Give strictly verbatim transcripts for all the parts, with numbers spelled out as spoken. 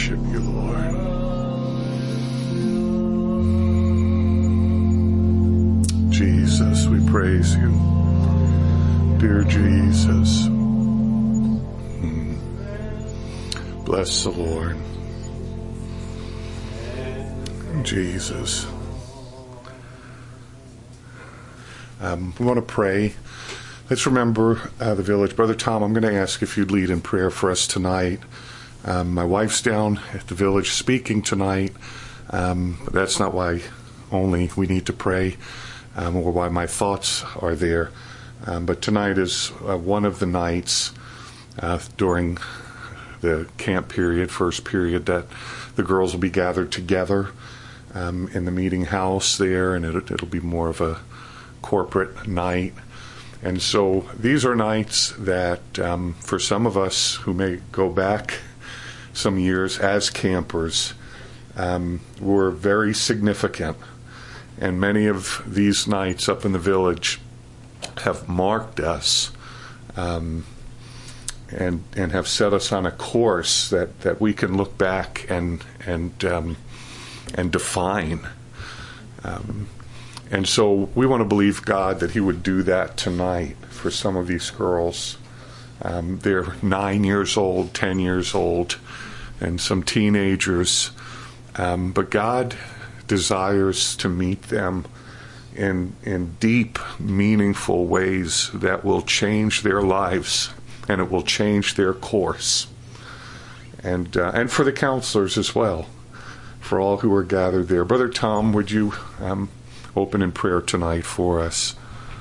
worship you, Lord. Jesus, we praise you. Dear Jesus. Mm. Bless the Lord. Jesus. Um, we want to pray. Let's remember uh, the village. Brother Tom, I'm going to ask if you'd lead in prayer for us tonight. Um, my wife's down at the village speaking tonight. Um, but that's not why only we need to pray, um, or why my thoughts are there. Um, but tonight is uh, one of the nights uh, during the camp period, first period, that the girls will be gathered together um, in the meeting house there, and it, it'll be more of a corporate night. And so these are nights that um, for some of us who may go back some years as campers um, were very significant. And many of these nights up in the village have marked us um, and and have set us on a course that, that we can look back and and um, and define. Um, and so we want to believe God that He would do that tonight for some of these girls. Um, they're nine years old, ten years old, and some teenagers. Um, but God desires to meet them in in deep, meaningful ways that will change their lives, and it will change their course. And uh, and for the counselors as well, for all who are gathered there. Brother Tom, would you um, open in prayer tonight for us?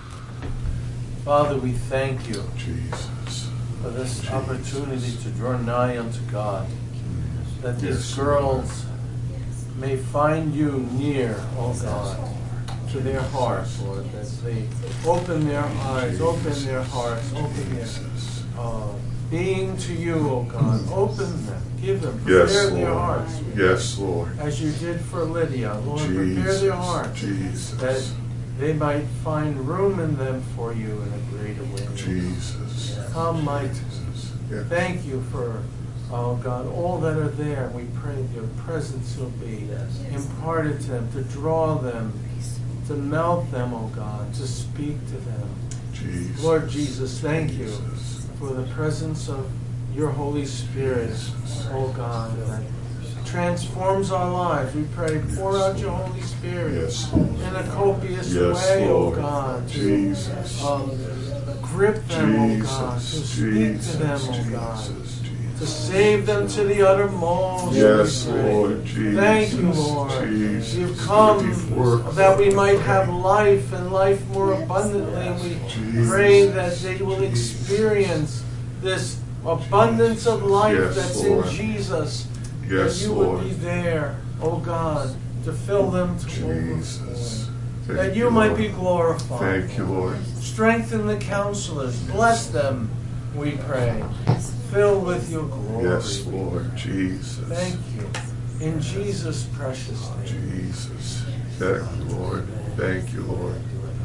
Father, we thank you, Jesus, for this Jesus. opportunity to draw nigh unto God, that these Yes, girls may find you near, oh God, to their hearts, Lord, that they open their eyes, open their hearts, open their uh, being to you, oh God. Open them, give them, prepare Yes, their Lord. hearts. Yes, Lord. As you did for Lydia, Lord, prepare Jesus, their hearts, Jesus. that they might find room in them for you in a greater way. Jesus. Come, mighty. Jesus. Yeah. Thank you for, oh God, all that are there. We pray your presence will be imparted to them, to draw them, to melt them, oh God, to speak to them. Jesus. Lord Jesus, thank you Jesus. for the presence of your Holy Spirit, oh God, that transforms our lives. We pray, pour out your Holy Spirit Yes, in a copious Yes, way, Lord. oh God, to Jesus. um, grip them, Jesus. oh God, to speak Jesus. to them, oh God, Jesus. to save them to the uttermost. Yes, we pray. Lord. Jesus. Thank you, Lord. Jesus. You've come Deep work. that we might have life and life more abundantly. And we Jesus. pray that they will experience this abundance of life Yes, that's Lord. in Jesus. Yes, that you Lord. would be there, oh God, to fill them to Jesus. overflow. Thank That you might Lord. be glorified. Thank you, Lord. Strengthen the counselors. Bless them, we pray. Fill with your glory. Yes, Lord. Jesus. Thank you. In Jesus' precious name. Jesus. Thank you, Lord. Thank you, Lord.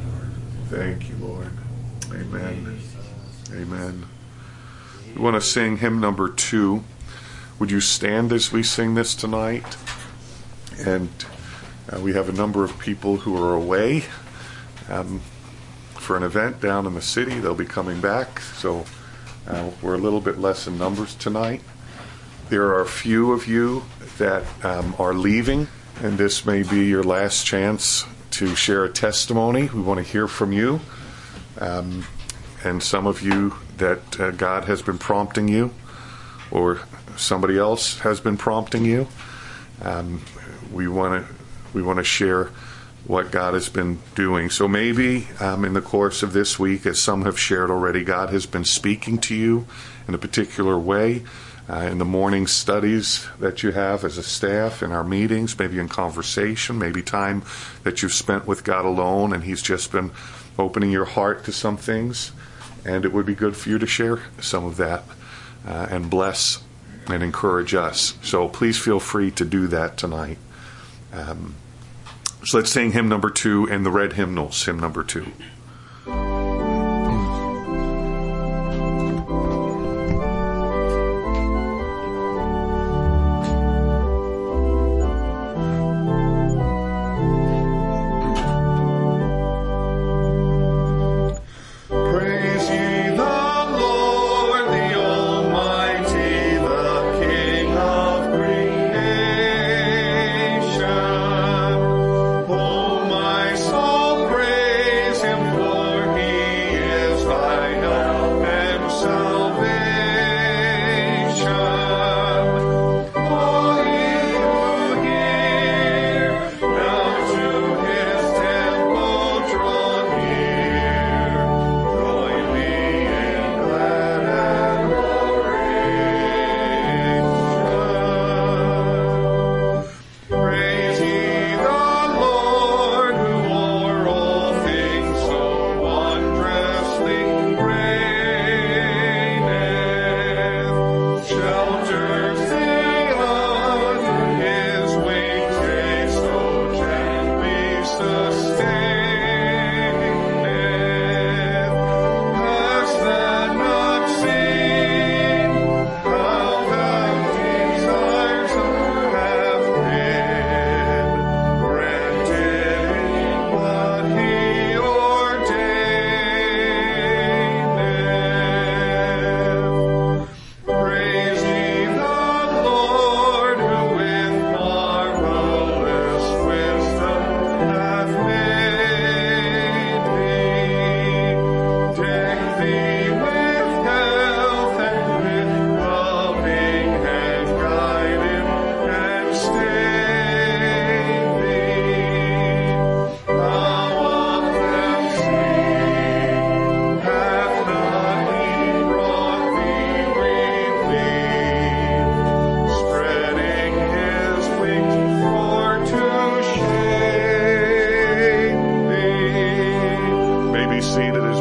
Thank you, Lord. Amen. Amen. We want to sing hymn number two. Would you stand as we sing this tonight? And uh, we have a number of people who are away um, for an event down in the city. They'll be coming back, so uh, we're a little bit less in numbers tonight. There are a few of you that um, are leaving, and this may be your last chance to share a testimony. We want to hear from you. Um, and some of you that uh, God has been prompting you, or somebody else has been prompting you. Um, we want to we want to share what God has been doing. So maybe um, in the course of this week, as some have shared already, God has been speaking to you in a particular way uh, in the morning studies that you have as a staff, in our meetings, maybe in conversation, maybe time that you've spent with God alone, and He's just been opening your heart to some things. And it would be good for you to share some of that uh, and bless and encourage us. So please feel free to do that tonight. Um, so let's sing hymn number two and the red hymnals, hymn number two.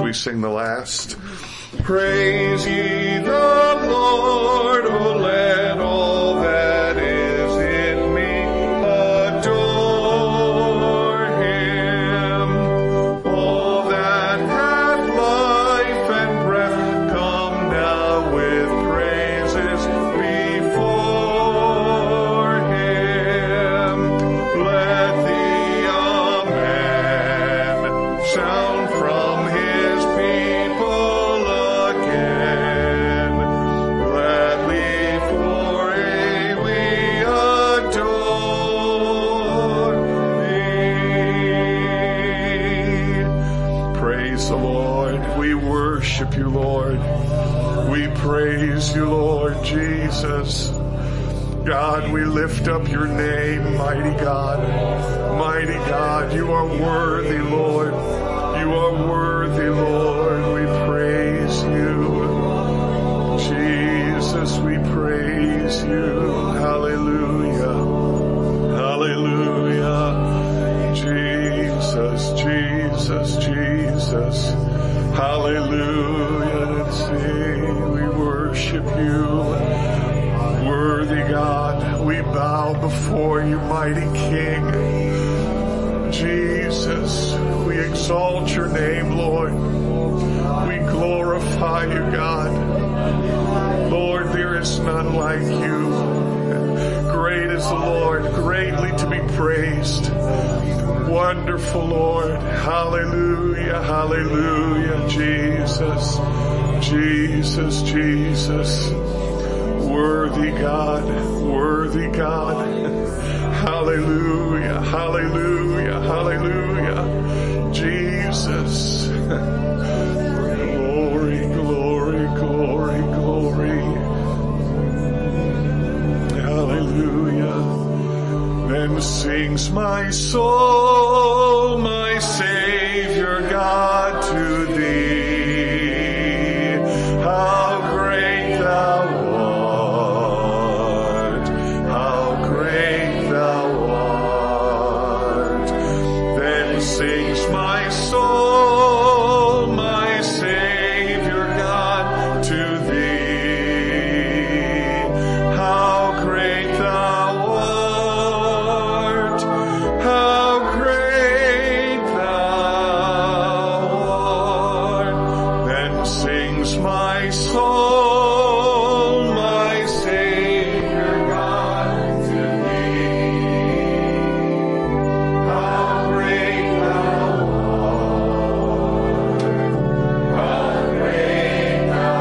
we sing the last. Praise ye the Lord, O let all that is in me adore him. All that hath life and breath, come now with praises before him. Let the amen sound from his people again. Gladly for aye we adore thee. Praise the Lord. We worship you, Lord. We praise you, Lord Jesus. God, we lift up your name, mighty God. Mighty God, you are worthy, Lord. You are worthy, Lord. We praise you. Jesus, we praise you. Hallelujah. Hallelujah. Jesus, Jesus, Jesus. Hallelujah. Let's sing. We worship you. Worthy God, we bow before you, mighty King. Jesus, we exalt your name, Lord. We glorify you, God. Lord, there is none like you. Great is the Lord, greatly to be praised. Wonderful Lord. Hallelujah, hallelujah. Jesus, Jesus, Jesus. Worthy God, worthy God. Hallelujah, hallelujah, hallelujah. Jesus. Glory, glory, glory, glory. Hallelujah. Then sings my soul, my Savior God, to thee. How great thou art. How great thou art. Then sings my soul, my Savior God, to thee. How great thou art. How great thou art. Then sings my soul, my Savior God, to thee. How great thou art. How great thou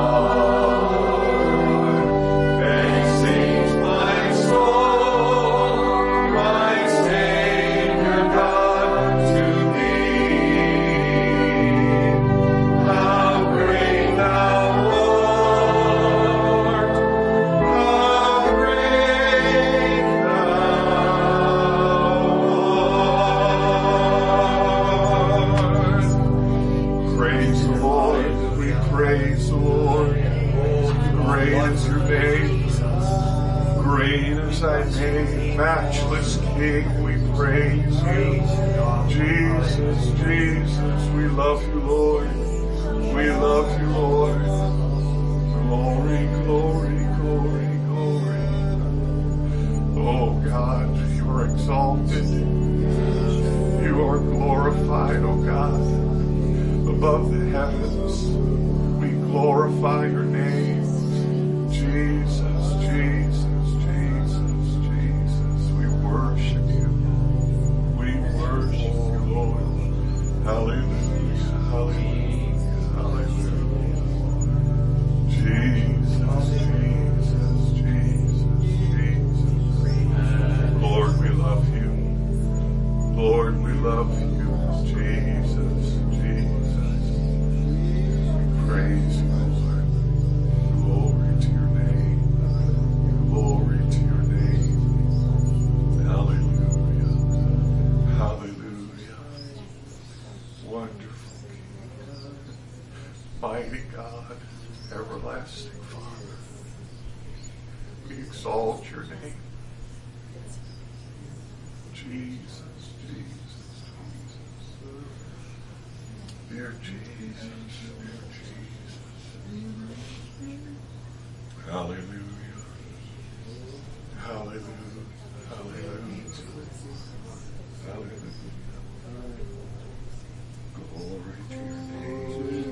art. Then sings my soul, my Savior God, to thee. How great thou art. How great thou art. Praise the Lord. We praise the Lord. Great is your name. Great is thy name. Matchless King, we praise you. Jesus, Jesus, we love you, Lord. We love you, Lord. Glory, glory, glory, glory. Oh God, you are exalted. You are glorified, oh God, above the heavens. We glorify your name. Jesus, Jesus, Jesus, Jesus. We worship you. We worship you, Lord. Hallelujah, hallelujah, hallelujah. Jesus, Jesus, Jesus, Jesus. Lord, we love you. Lord, we love you. Jesus, Jesus. We praise you, Lord. Glory to your name. Glory to your name. Hallelujah. Hallelujah. Wonderful King. Mighty God. Everlasting Father. We exalt your name. Jesus, Jesus, Jesus. Dear Jesus, dear Jesus. Hallelujah. Hallelujah. Hallelujah. Hallelujah. Glory to your name.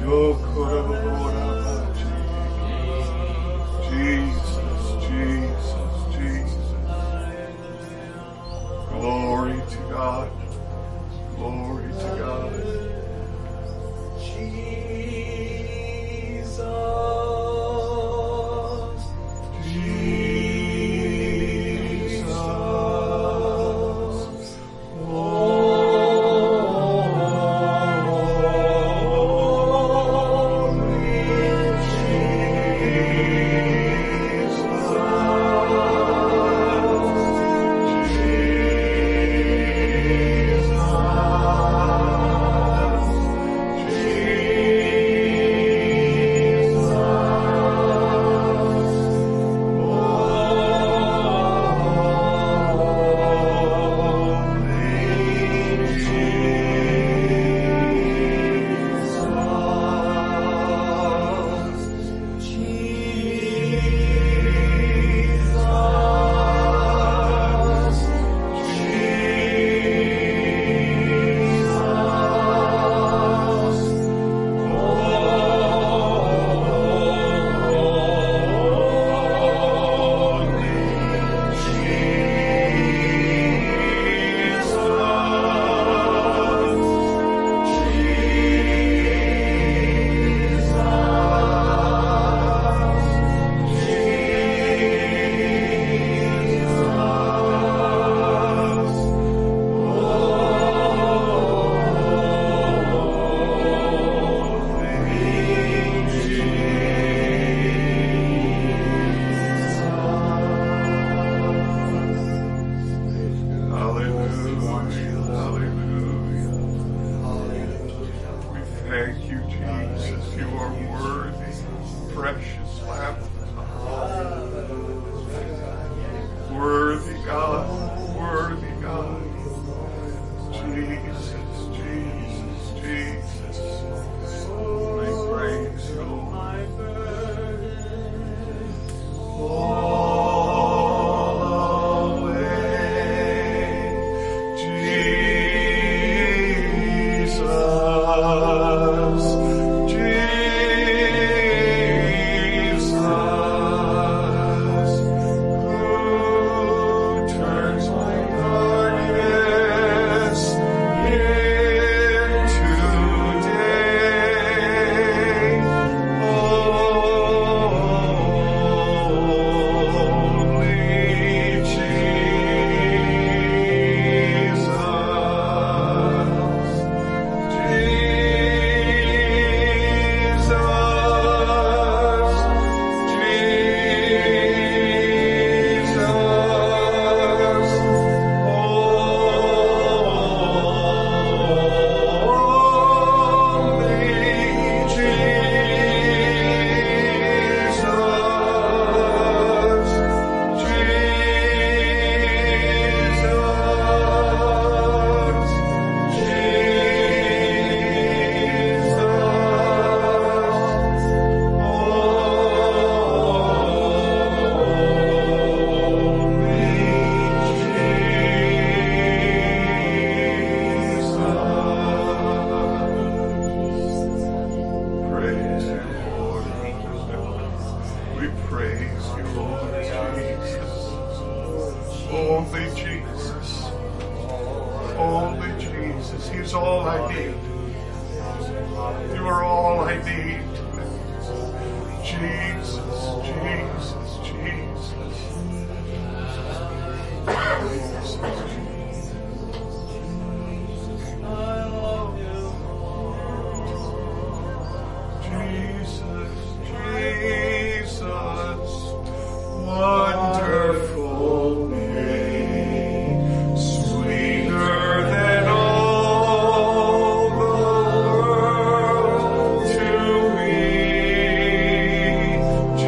Jesus, Jesus, Jesus. Glory to God. Glory to God. Jesus.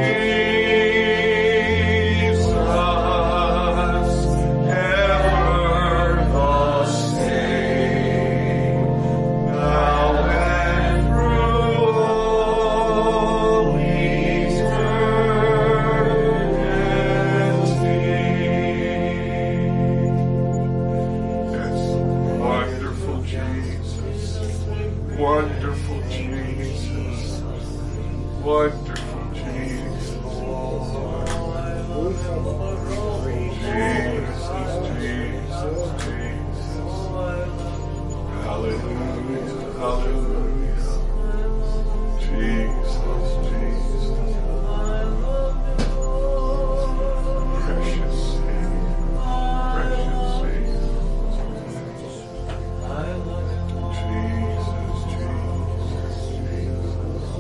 Jesus, ever Jesus. Wonderful Jesus. Jesus, Jesus, Jesus. Hallelujah, hallelujah. Jesus, Jesus. Precious Savior, precious Savior. Jesus, Jesus, Jesus.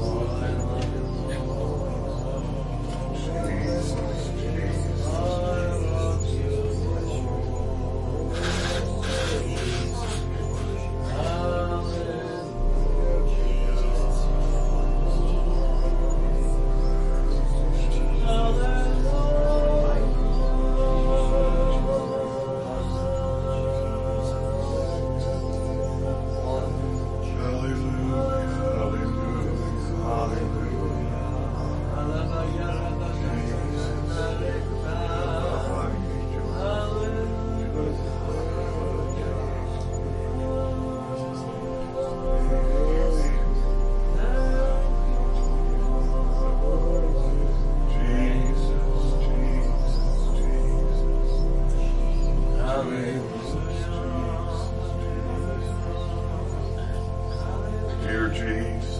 Dear Jesus,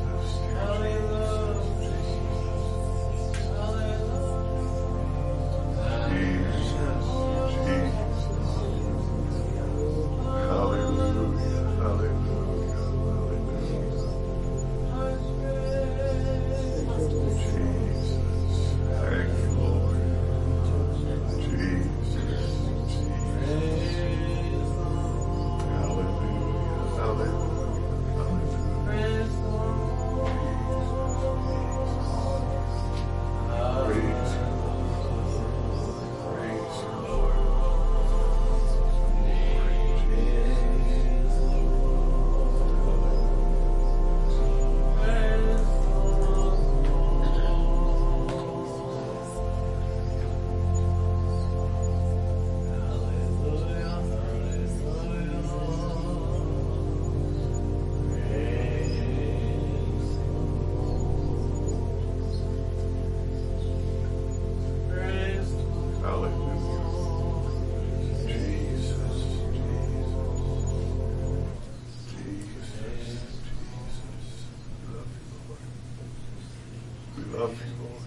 love you, Lord.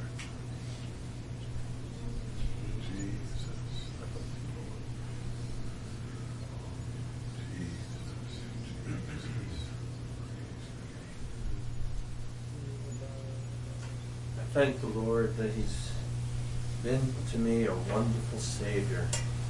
Jesus, I love you, Lord. Jesus, Jesus. I thank the Lord that He's been to me a wonderful Savior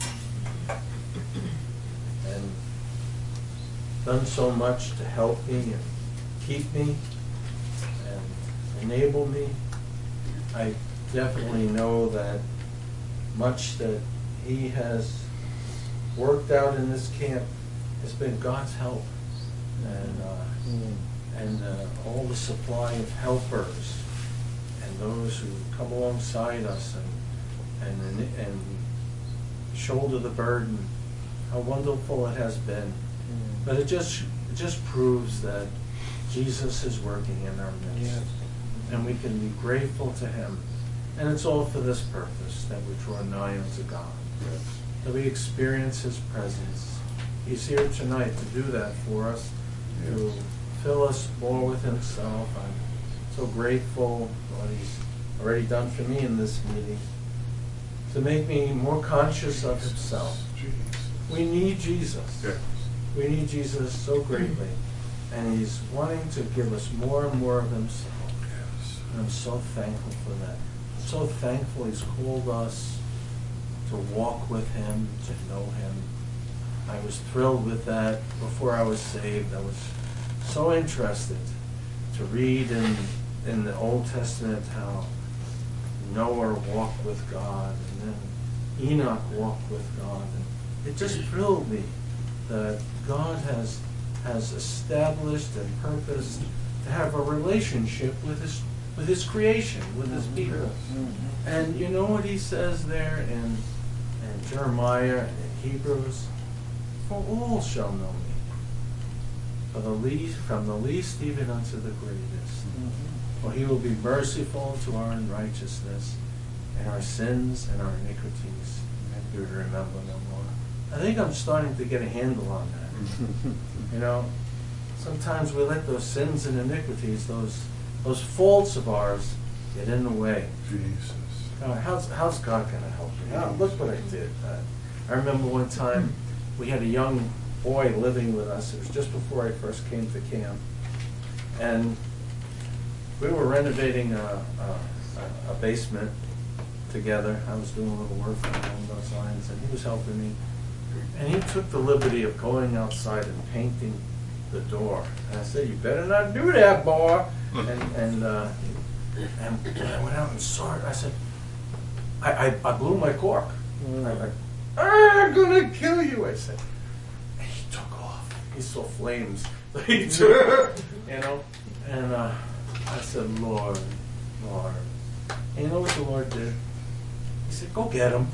and done so much to help me and keep me and enable me. I definitely know that much that He has worked out in this camp has been God's help, and uh, mm. and uh, all the supply of helpers and those who come alongside us and and and shoulder the burden. How wonderful it has been. Mm. But it just it just proves that Jesus is working in our midst. Yes. And we can be grateful to Him. And it's all for this purpose, that we draw nigh unto God. Yes. That we experience His presence. He's here tonight to do that for us, yes. To fill us more with Himself. I'm so grateful for what He's already done for me in this meeting, to make me more conscious of Himself. We need Jesus. Yes. We need Jesus so greatly. And He's wanting to give us more and more of Himself. Yes. And I'm so thankful for that. I'm so thankful He's called us to walk with Him, to know Him. I was thrilled with that before I was saved. I was so interested to read in, in the Old Testament how Noah walked with God, and then Enoch walked with God. And it just thrilled me that God has has established and purposed to have a relationship with his with his creation, with his people. Mm-hmm. And you know what He says there in, in Jeremiah and in Hebrews? For all shall know me, for the least, from the least even unto the greatest. Mm-hmm. For he will be merciful to our unrighteousness and our sins and our iniquities, and he would remember no more. I think I'm starting to get a handle on that. You know, sometimes we let those sins and iniquities, those those faults of ours, get in the way. Jesus. Uh, how's, how's God going to help me? Oh, look what I did. Uh, I remember one time we had a young boy living with us. It was just before I first came to camp. And we were renovating a, a, a basement together. I was doing a little work along those lines, and he was helping me. And he took the liberty of going outside and painting the door. And I said, "You better not do that, boy." And, and, uh, and I went out and saw it. I said, I, I, I blew my cork. Mm. I like, I'm gonna kill you, I said. And he took off. He saw flames. He took, you know. And uh, I said, Lord, Lord. And you know what the Lord did? He said, go get him.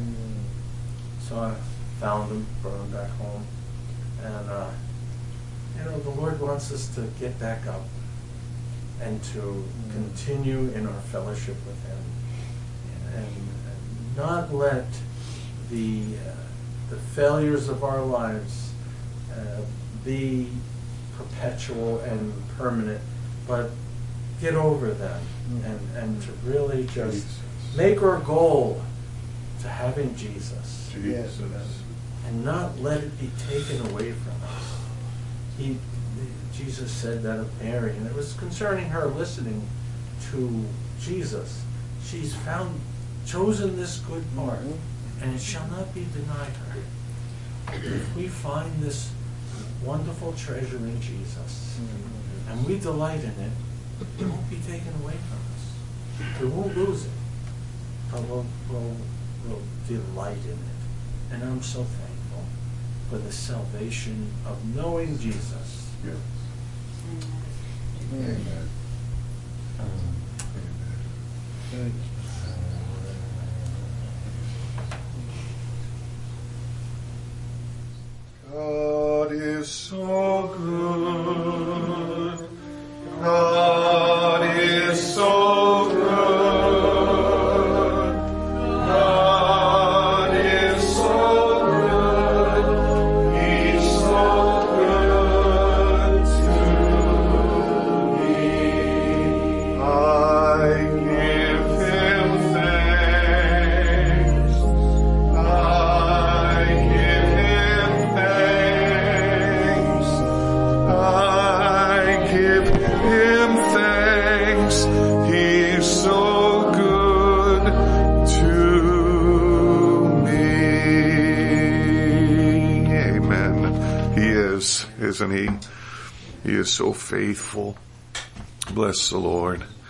Mm. So I found him, brought him back home. And, uh, you know, the Lord wants us to get back up and to mm. continue in our fellowship with him. And, and not let the uh, the failures of our lives uh, be perpetual and permanent, but get over them mm-hmm. and, and to really just Jesus. Make our goal to having Jesus. Jesus. And not let it be taken away from us. He, Jesus said that of Mary, and it was concerning her listening to Jesus. She's found chosen this good part, mm-hmm. and it shall not be denied her. If we find this wonderful treasure in Jesus, mm-hmm. and we delight in it, it won't be taken away from us. We won't lose it, but we'll, we'll, we'll delight in it. And I'm so thankful for the salvation of knowing Jesus. Yes. Amen. Amen. Amen. God is so good. God is so good. God is so good. He's so good to me. I give him thanks. I give him thanks. I give him thanks. He's so good to me. Amen. He is, isn't he? He is so faithful. Bless the Lord.